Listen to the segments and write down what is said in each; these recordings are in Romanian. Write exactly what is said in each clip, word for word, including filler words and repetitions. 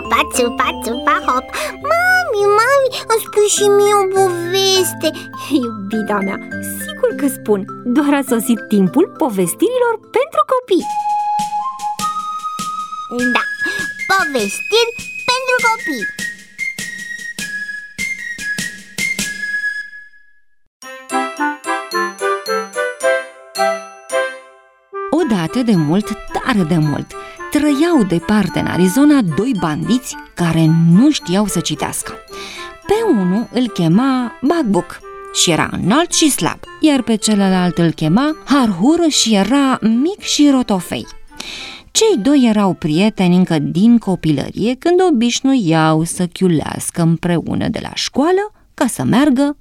țupa, țupa, țupa, hop. Mami, mami, îmi spui și mie o poveste. Iubita mea, sigur că spun. Doar a sosit timpul povestirilor pentru copii. Da, povestiri pentru copii. Odată de mult, tare de mult, trăiau departe în Arizona doi bandiți care nu știau să citească. Pe unul îl chema Buck și era înalt și slab, iar pe celălalt îl chema Harhur și era mic și rotofei. Cei doi erau prieteni încă din copilărie, când obișnuiau să chiulească împreună de la școală ca să meargă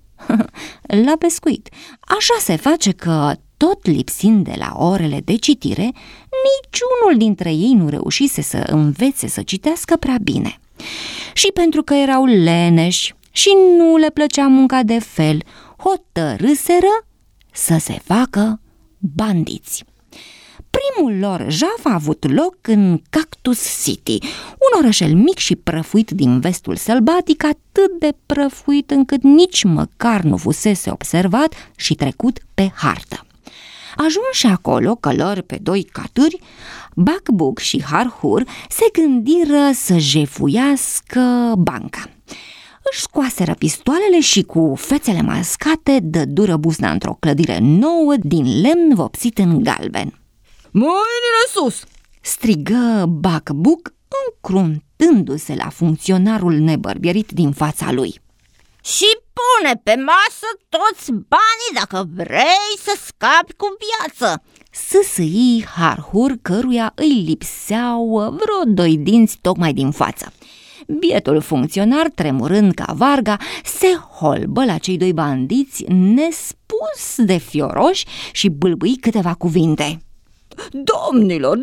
la pescuit. Așa se face că, tot lipsind de la orele de citire, niciunul dintre ei nu reușise să învețe să citească prea bine. Și pentru că erau leneși și nu le plăcea munca de fel, hotărâseră să se facă bandiți. Primul lor jaf a avut loc în Cactus City, un orășel mic și prăfuit din vestul sălbatic, atât de prăfuit încât nici măcar nu fusese observat și trecut pe hartă. Ajunși acolo, călări pe doi catâri, Buck și Harhur se gândiră să jefuiască banca. Își scoaseră pistoalele și cu fețele mascate dădură buzna într-o clădire nouă din lemn vopsit în galben. "Mâinile sus!" strigă Buck, încruntându-se la funcționarul nebărbierit din fața lui. "Și pune pe masă toți banii dacă vrei să scapi cu viață!" sâsâi Harhur, căruia îi lipseau vreo doi dinți tocmai din față. Bietul funcționar, tremurând ca varga, se holbă la cei doi bandiți nespus de fioroși și bâlbâi câteva cuvinte. "Domnilor,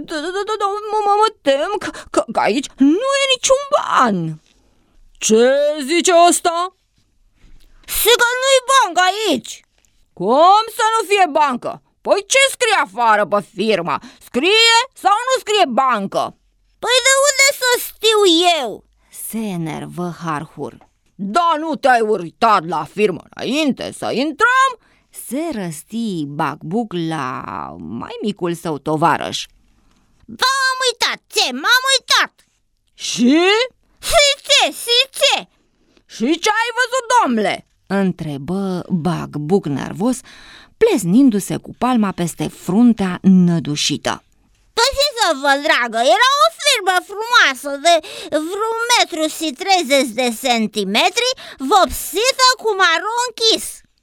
mă tem că aici nu e niciun ban." "Ce zice ăsta?" "Sigur nu-i bancă aici." "Cum să nu fie bancă? Păi ce scrie afară pe firma? Scrie sau nu scrie bancă?" "Păi de unde să știu eu?" se enervă Harhur. "Da, nu te-ai uitat la firmă înainte să intrăm?" se răsti Buck la mai micul său tovarăș. "Da, m-am uitat, ce? M-am uitat." "Și?" "Și ce? Și ce?" "Și ce ai văzut, domnule?" întrebă Buck nervos, pleznindu-se cu palma peste fruntea nădușită. "Păi ce să văd, dragă, era o firmă frumoasă de vreun metru și treizeci de centimetri, vopsită cu maro închis."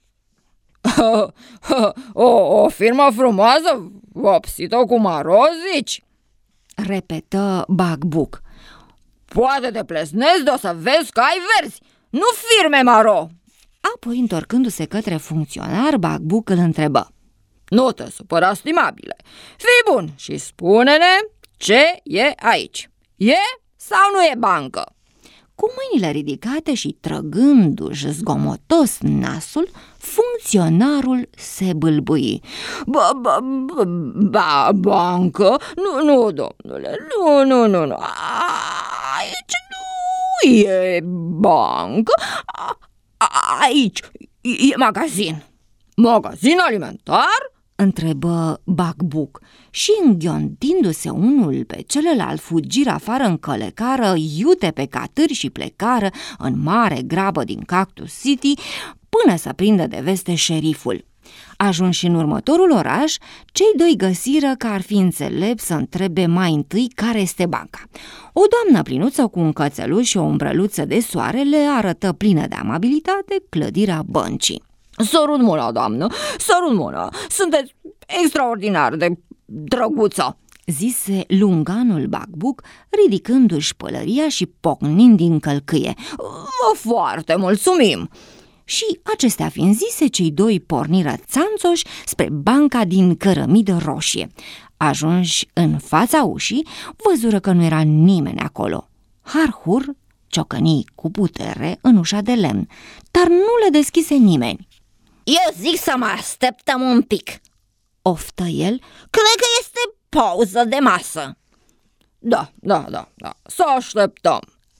o, o firmă frumoasă, vopsită cu maro, zici?" repetă Buck. "Poate te pleznezi de o să vezi că ai verzi, nu firme maro." Apoi, întorcându-se către funcționar, Buck îl întrebă. "Nu te supăra, stimabile, fii bun și spune-ne ce e aici. E sau nu e bancă?" Cu mâinile ridicate și trăgându-și zgomotos nasul, funcționarul se bâlbâi. Ba, ba, ba, bancă? Nu, nu, domnule, nu, nu, nu, nu. Aici nu e bancă, aici e magazin." "Magazin alimentar?" întrebă Buck și, înghiontindu-se unul pe celălalt, fugiră afară, încălecară iute pe catâri și plecară în mare grabă din Cactus City până să prindă de veste șeriful. Ajunși în următorul oraș, cei doi găsiră că ar fi înțelept să întrebe mai întâi care este banca. O doamnă plinuță cu un cățeluș și o umbrăluță de soare le arătă plină de amabilitate clădirea băncii. "Sărut mâna, doamnă, sărut mâna, sunteți extraordinar de drăguță," zise lunganul Buck, ridicându-și pălăria și pocnind din călcâie. "Vă foarte mulțumim." Și acestea fiind zise, cei doi porniră țanțoși spre banca din cărămidă roșie. Ajunși în fața ușii, văzură că nu era nimeni acolo. Harhur ciocăni cu putere în ușa de lemn, dar nu le deschise nimeni. "Eu zic să mă așteptăm un pic," oftă el. "Cred că este pauză de masă." Da, da, da, da, să așteptăm,"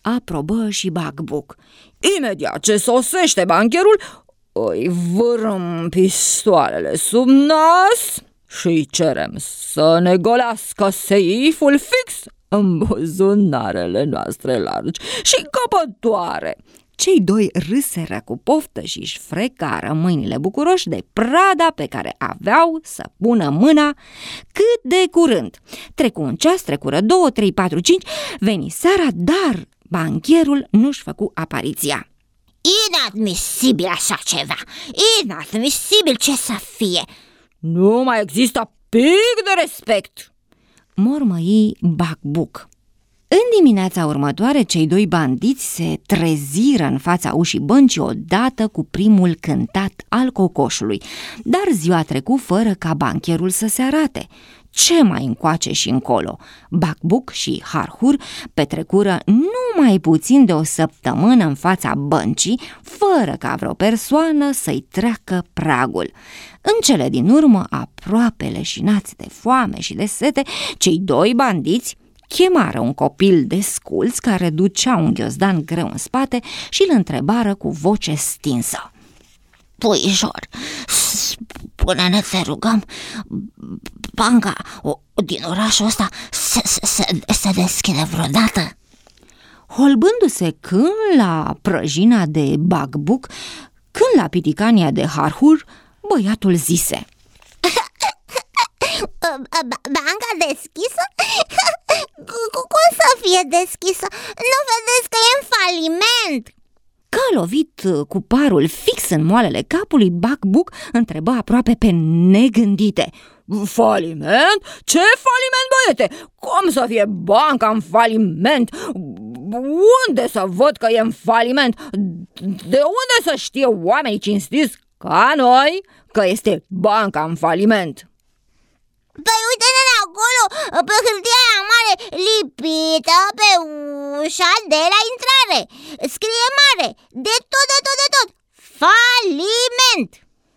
aprobă și Bug-Buc. Imediat ce sosește bancherul, îi vârâm pistoalele sub nas și îi cerem să ne golească seiful fix în buzunarele noastre largi și căpătoare. Cei doi râseră cu poftă și își frecară mâinile bucuroși de prada pe care aveau să pună mâna. Cât de curând! Trecu un ceas, trecură două, trei, patru, cinci, veni seara, dar bancherul nu-și făcu apariția. Inadmisibil așa ceva! Inadmisibil ce să fie! Nu mai există pic de respect! Mormăi Bug-Buc. În dimineața următoare, cei doi bandiți se treziră în fața ușii băncii odată cu primul cântat al cocoșului, dar ziua trecu fără ca bancherul să se arate. Ce mai încoace și încolo? Bug-Buc și Harhur petrecură numai puțin de o săptămână în fața băncii, fără ca vreo persoană să-i treacă pragul. În cele din urmă, aproape leșinați de foame și de sete, cei doi bandiți chemară un copil desculț care ducea un ghiozdan greu în spate și îl întrebară cu voce stinsă. Puișor, spune-ne, te rugăm, banca din orașul ăsta se, se, se deschide vreodată? Holbându-se când la prăjina de Bug-Buc, când la piticania de Harhur, băiatul zise: banca deschisă? Cum să fie deschisă? Nu vedeți că e în faliment? Că lovit cu parul fix în moalele capului, Bug-Buc întrebă aproape pe negândite: Faliment? Ce faliment, băiete? Cum să fie banca în faliment? Unde să văd că e în faliment? De unde să știe oamenii cinstiți ca noi că este banca în faliment? Păi uite-ne acolo, pe hârtia aia mare lipită pe ușa de la intrare. Scrie mare, de tot, de tot, de tot, faliment.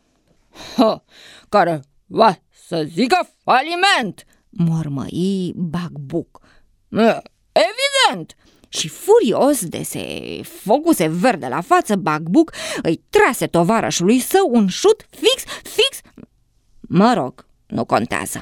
Ha, care va să zică faliment? Mormăi Bug-Buc. Evident! Și furios de se făcuse verde la față, Bug-Buc îi trase tovarășului său un șut fix, fix, mă rog, nu contează.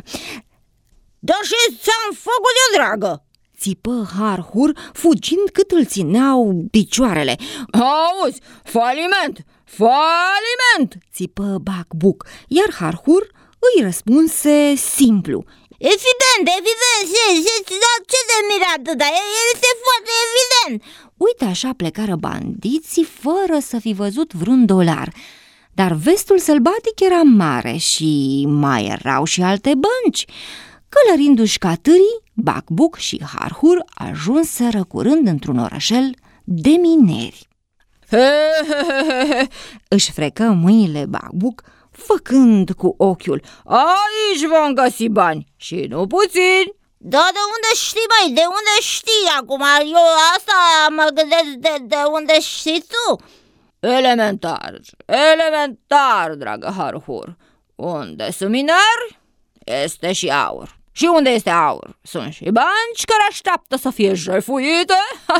Dar și ți-am făcut eu, dragă! Țipă Harhur, fugind cât îl țineau picioarele. Auzi, faliment, faliment! Țipă Bug-Buc, iar Harhur îi răspunse simplu: Evident, evident, dar ce de mira atâta? Este foarte evident. Uite așa plecară bandiții fără să fi văzut vreun dolar. Dar vestul sălbatic era mare și mai erau și alte bănci. Călărindu-și ca târii, Bug-Buc și Harhur ajunseră curând într-un orășel de mineri. He, he, he, he. Își frecă mâinile Bug-Buc, făcând cu ochiul: aici vom găsi bani și nu puțini. Da, de unde știi, măi? De unde știi acum? Eu asta mă gândesc, de, de unde știi tu? Elementar, elementar, dragă Harhur. Unde sunt mineri, este și aur. Și unde este aur, sunt și bănci care așteaptă să fie jefuite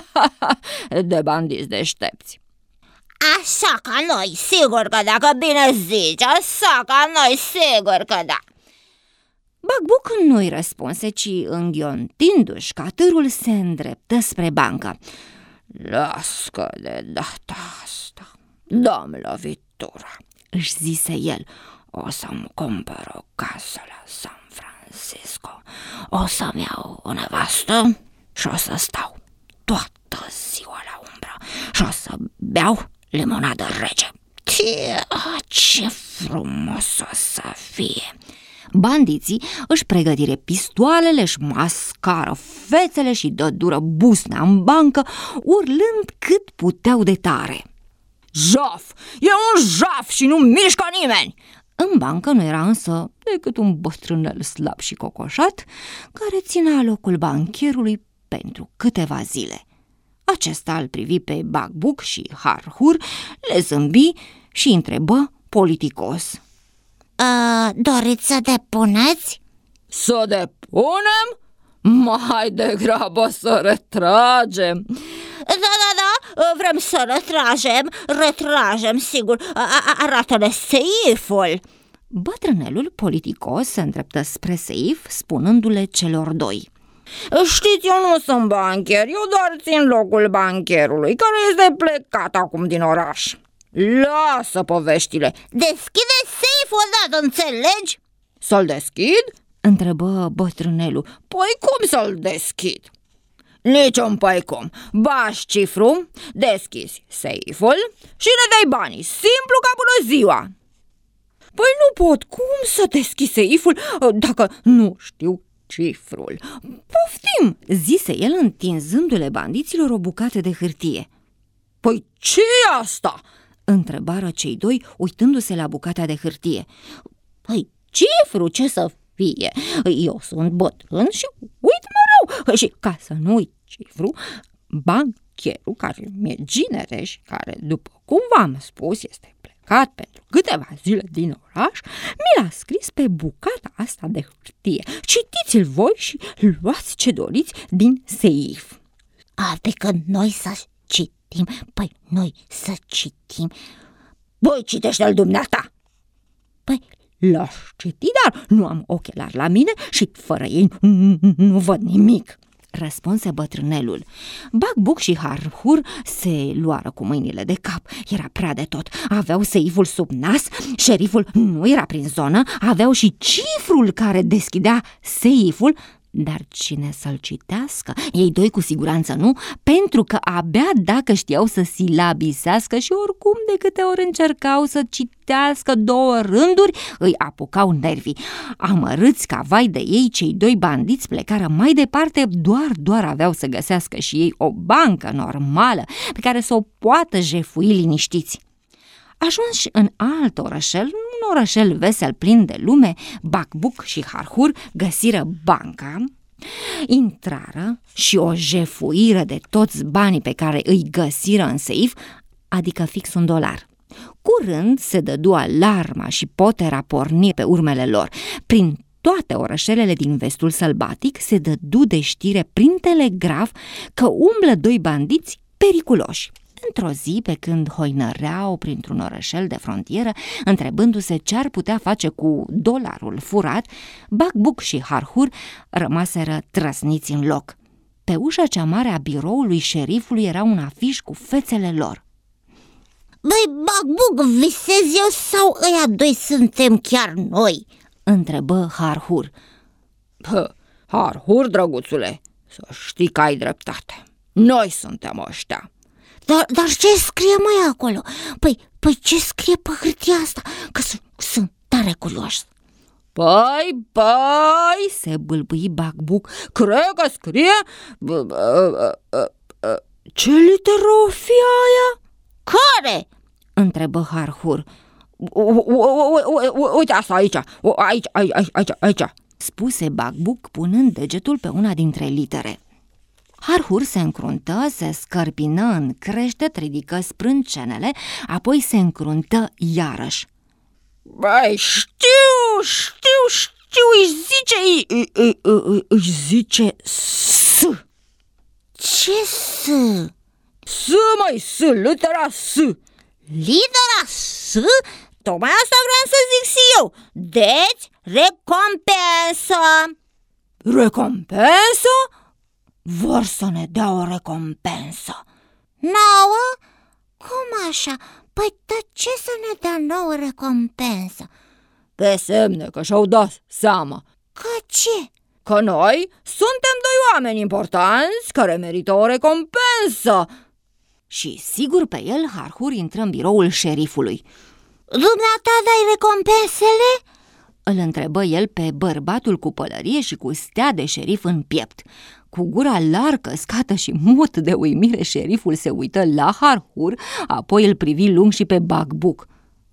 de bandiți deștepți. Așa ca noi, sigur că da, că bine zici, așa ca noi, sigur că da. Bug-Buc nu-i răspunse, ci înghiontindu-și catârul se îndreptă spre bancă. Las că de data asta dăm lovitura, își zise el. O să-mi cumpăr o casă la San Francisco, o să-mi iau o nevastă și o să stau toată ziua la umbră și o să beau limonadă rece. Ce frumos o să fie! Bandiții își pregătire pistoalele, își mascară fețele și dădură busna în bancă, urlând cât puteau de tare. Jaf! E un jaf și nu mișcă nimeni! În bancă nu era însă decât un bătrânel slab și cocoșat, care ținea locul bancherului pentru câteva zile. Acesta îl privi pe Bug-Buc și Harhur, le zâmbi și întrebă politicos: Uh, doriți să depuneți? Să depunem? Mai degrabă să retragem. Dar vrem să retragem, retragem, sigur, arată-ne seiful. Bătrânelul politicos se îndreptă spre seif, spunându-le celor doi: Știți, eu nu sunt bancher, eu doar țin locul bancherului, care este plecat acum din oraș. Lasă poveștile. Deschide seiful odată, înțelegi? Să-l deschid? Întrebă bătrânelul. Păi cum să-l deschid? Nici-un păi cum. Bași cifru, deschizi seiful și ne dai banii, simplu ca bună ziua. Păi nu pot, cum să deschid seiful dacă nu știu cifrul? Poftim, zise el întinzându-le bandiților o bucată de hârtie. Păi ce-i asta? Întrebară cei doi uitându-se la bucata de hârtie. Păi cifru, ce să fie? Eu sunt bătrân și uit mereu. Și ca să nu uit cifru, bancherul, care mi-e ginere și care, după cum v-am spus, este plecat pentru câteva zile din oraș, mi l-a scris pe bucata asta de hârtie. Citiți-l voi și luați ce doriți din seif. Adică noi să citim, păi noi să citim. Băi, citește-l dumneata. Păi l-aș citi, dar nu am ochelari la mine și fără ei nu, nu văd nimic, răspunse bătrânelul. Bag-Buc și Harhur se luară cu mâinile de cap. Era prea de tot. Aveau seiful sub nas, șeriful nu era prin zonă, aveau și cifrul care deschidea seiful, dar cine să-l citească? Ei doi cu siguranță nu, pentru că abia dacă știau să silabisească și oricum de câte ori încercau să citească două rânduri, îi apucau nervii. Amărâți ca vai de ei, cei doi bandiți plecară mai departe, doar, doar aveau să găsească și ei o bancă normală pe care să o poată jefui liniștiți. Ajunși în alt orășel, un orășel vesel plin de lume, Bag-Buc și Harhur găsiră banca, intrară și o jefuiră de toți banii pe care îi găsiră în seif, adică fix un dolar. Curând se dădu alarma și potera porni pe urmele lor. Prin toate orășelele din vestul sălbatic se dădu de știre prin telegraf că umblă doi bandiți periculoși. Într-o zi, pe când hoinăreau printr-un orășel de frontieră, întrebându-se ce-ar putea face cu dolarul furat, Bag-Buc și Harhur rămaseră trăsniți în loc. Pe ușa cea mare a biroului șerifului era un afiș cu fețele lor. Băi, Bag-Buc, visez eu sau ăia doi suntem chiar noi? Întrebă Harhur. Hă, Harhur, drăguțule, să știi că ai dreptate. Noi suntem ăștia. Dar, dar ce scrie mai acolo? Păi, păi ce scrie pe hârtia asta? Că sunt, sunt tare curios. Păi, păi, se bâlbâi Bag-Buc. Cred că scrie... Ce literă o fi aia? Care? Întrebă Harhur. Uite asta aici, aici, aici, aici, aici, spuse Bag-Buc punând degetul pe una dintre litere. Harhur se încruntă, se scărpină în creștet, ridică sprâncenele, apoi se încruntă iarăși. Băi, știu, știu, știu, îi zice, îi, îi, îi, îi zice S. Ce S? S, măi, S, litera S. Litera S? Tocmai asta vreau să zic și eu. Deci, recompensă. Recompensă? Vor să ne dea o recompensă. Nouă? Cum așa? Păi de ce să ne dea nouă recompensă? Pe semne că și-au dat seama. Că ce? Că noi suntem doi oameni importanți care merită o recompensă. Și sigur pe el Harhur intră în biroul șerifului. Dumneata dai recompensele? Îl întrebă el pe bărbatul cu pălărie și cu stea de șerif în piept. Cu gura larg căscată și mut de uimire, șeriful se uită la Harhur, apoi îl privi lung și pe Bag-Buc.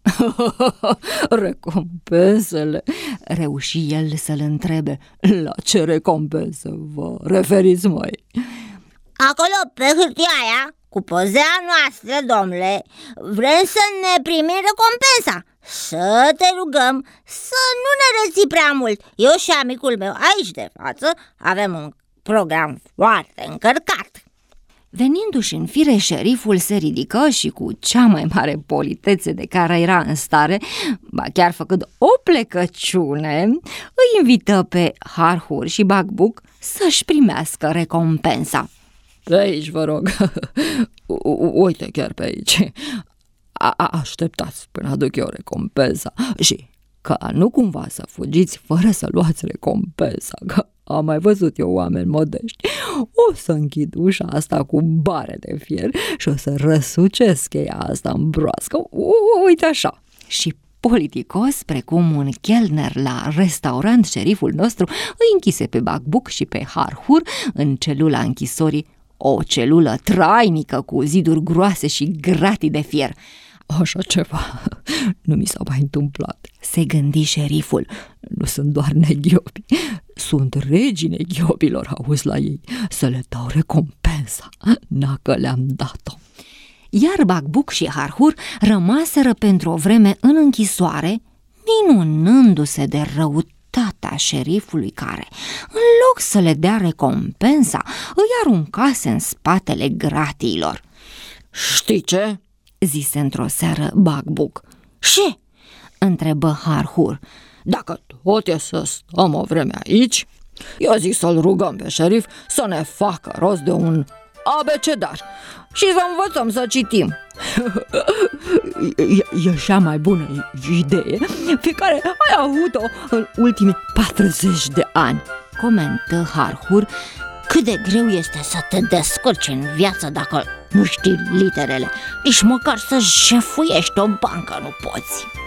Recompensele, reuși el să-l întrebe. La ce recompensă vă referiți, măi? Acolo, pe hârtia aia, cu pozea noastră, domnule, vrem să ne primim recompensa. Să te rugăm să nu ne reții prea mult. Eu și amicul meu aici de față avem un program foarte încărcat. Venindu-și în fire, șeriful se ridică și cu cea mai mare politețe de care era în stare, ba chiar făcând o plecăciune, îi invită pe Harhur și Bacbuc să-și primească recompensa. Pe aici, vă rog, uite chiar pe aici, a- așteptați până aduc eu recompensa și ca nu cumva să fugiți fără să luați recompensa, că am mai văzut eu oameni modești. O să închid ușa asta cu bare de fier și o să răsucesc cheia asta în broască. Uite așa. Și politicos, precum un chelner la restaurant, șeriful nostru îi închise pe Bacbuc și pe Harhur în celula închisorii, o celulă trainică cu ziduri groase și gratii de fier. Așa ceva nu mi s-a mai întâmplat, se gândi șeriful. Nu sunt doar neghiobi, sunt regii neghiobilor, auzi la ei, să le dau recompensa, dacă le-am dat-o. Iar Bacbuc și Harhur rămaseră pentru o vreme în închisoare, minunându-se de răutatea șerifului care, în loc să le dea recompensa, îi aruncase în spatele gratiilor. Știi ce? Zise într-o seară Bacbuc. Ce? Întrebă Harhur. Dacă tot e să stăm o vreme aici, eu zic să-l rugăm pe șerif să ne facă rost de un abecedar și să învățăm să citim. E, e cea mai bună idee pe care ai avut-o în ultimii patruzeci de ani, comentă Harhur. Cât de greu este să te descurci în viață dacă nu știi literele. Nici măcar să jefuiești o bancă nu poți.